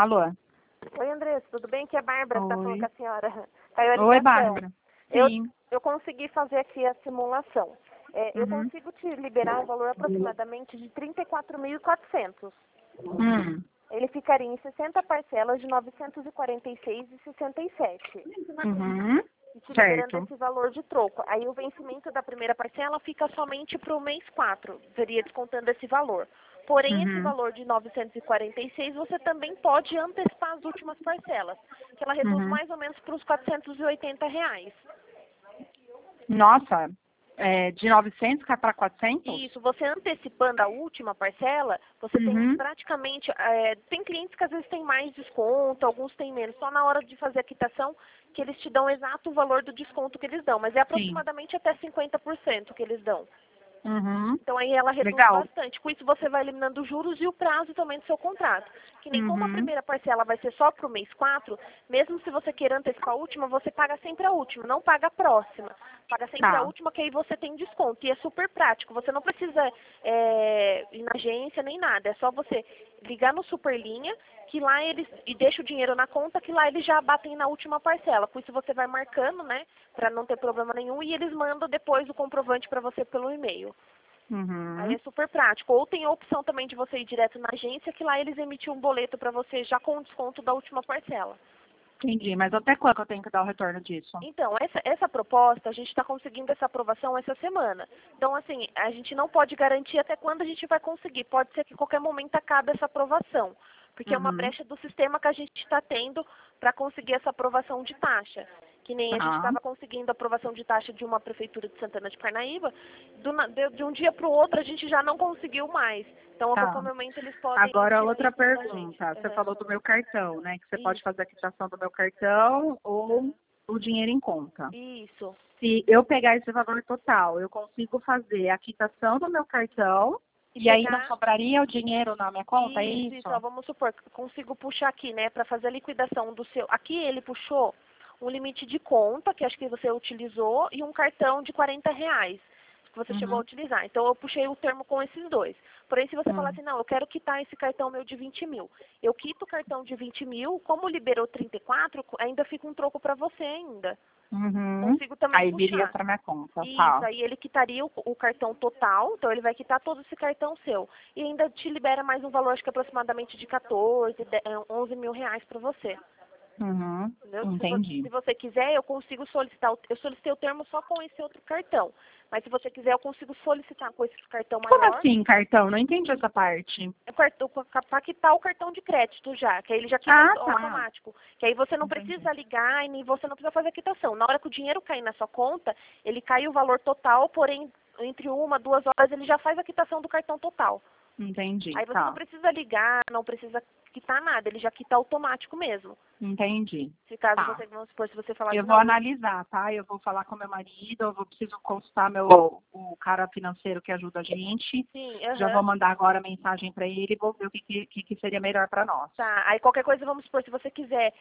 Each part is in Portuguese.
Alô? Oi, Andressa, tudo bem? Aqui é a Bárbara que está falando Oi. com a senhora. Caiu a Oi, ligação. Bárbara. Sim. Eu consegui fazer aqui a simulação. Eu consigo te liberar um valor aproximadamente de 34.400. Ele ficaria em 60 parcelas de 946,67. Uhum. E te liberando Certo. esse valor de troco. Aí o vencimento da primeira parcela fica somente para o mês 4. Seria descontando esse valor. Porém, esse valor de 946 você também pode antecipar as últimas parcelas, que ela reduz mais ou menos para os R$ 480. Nossa, de 900 cai para 400? Isso, você antecipando a última parcela, você tem praticamente, tem clientes que às vezes têm mais desconto, alguns têm menos, só na hora de fazer a quitação que eles te dão o exato valor do desconto que eles dão, mas é aproximadamente até 50% que eles dão. Então aí ela reduz bastante. Com isso você vai eliminando os juros e o prazo também do seu contrato. Que nem como a primeira parcela vai ser só para o mês 4, mesmo se você queira antecipar a última, você paga sempre a última, não paga a próxima. Paga sempre a última, que aí você tem desconto. E é super prático. Você não precisa ir na agência nem nada. É só você ligar no Superlinha, que lá eles, e deixa o dinheiro na conta, que lá eles já batem na última parcela. Com isso você vai marcando, né, para não ter problema nenhum, e eles mandam depois o comprovante para você pelo e-mail. Aí é super prático. Ou tem a opção também de você ir direto na agência, que lá eles emitem um boleto para você já com o desconto da última parcela. Entendi, mas até quando eu tenho que dar o retorno disso? Então, essa proposta, a gente está conseguindo essa aprovação essa semana. Então, assim, a gente não pode garantir até quando a gente vai conseguir. Pode ser que em qualquer momento acabe essa aprovação. Porque é uma brecha do sistema que a gente está tendo para conseguir essa aprovação de taxa. Que nem a gente estava conseguindo a aprovação de taxa de uma prefeitura de Santana de Parnaíba, de um dia para o outro a gente já não conseguiu mais. Então, a qualquer momento eles podem Agora, tirar outra isso da gente. pergunta. Você falou do meu cartão, né? Que você pode fazer a quitação do meu cartão ou o dinheiro em conta. Isso. Se eu pegar esse valor total, eu consigo fazer a quitação do meu cartão e aí não sobraria o dinheiro na minha conta, é isso? Isso, ó, vamos supor que eu consigo puxar aqui, né, para fazer a liquidação do seu. Aqui ele puxou um limite de conta, que acho que você utilizou, e um cartão de R$ 40 que você chegou a utilizar. Então eu puxei o termo com esses dois. Porém, se você falar assim, não, eu quero quitar esse cartão meu de 20 mil. Eu quito o cartão de 20 mil, como liberou 34, ainda fica um troco para você ainda. Consigo também aí puxar. viria para minha conta, Isso, aí ele quitaria o cartão total, então ele vai quitar todo esse cartão seu. E ainda te libera mais um valor, acho que aproximadamente de 14, 11 mil reais para você. Entendeu? Entendi. Se você quiser, eu consigo solicitar, eu solicitei o termo só com esse outro cartão. Mas se você quiser, eu consigo solicitar com esse cartão maior. Como assim, cartão? Não entendi essa parte. Para quitar o cartão de crédito já, que aí ele já quita automático. Que aí você não precisa ligar e nem você não precisa fazer a quitação. Na hora que o dinheiro cair na sua conta, ele cai o valor total, porém, entre 1 a 2 horas, ele já faz a quitação do cartão total. Entendi, Aí você não precisa ligar, não precisa quitar nada, ele já quita automático mesmo. Entendi. Se caso você, vamos supor, se você falar Eu assim, vou não, analisar, tá? Eu vou falar com meu marido, eu preciso consultar o cara financeiro que ajuda a gente. sim, Já vou mandar agora a mensagem para ele e vou ver o que seria melhor para nós. Tá, aí qualquer coisa, vamos supor, se você quiser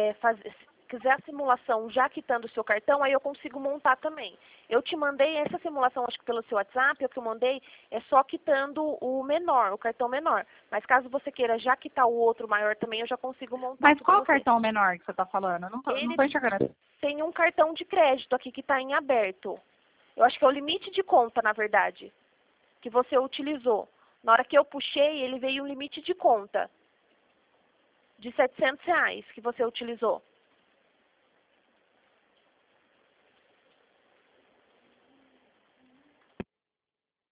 quiser a simulação já quitando o seu cartão, aí eu consigo montar também. Eu te mandei essa simulação, acho que pelo seu WhatsApp, o que eu mandei é só quitando o menor, o cartão menor. Mas caso você queira já quitar o outro maior também, eu já consigo montar. Mas qual o cartão menor que você está falando? Eu não tô enxergando. Tem um cartão de crédito aqui que está em aberto. Eu acho que é o limite de conta, na verdade, que você utilizou. Na hora que eu puxei, ele veio um limite de conta de R$ 700 que você utilizou.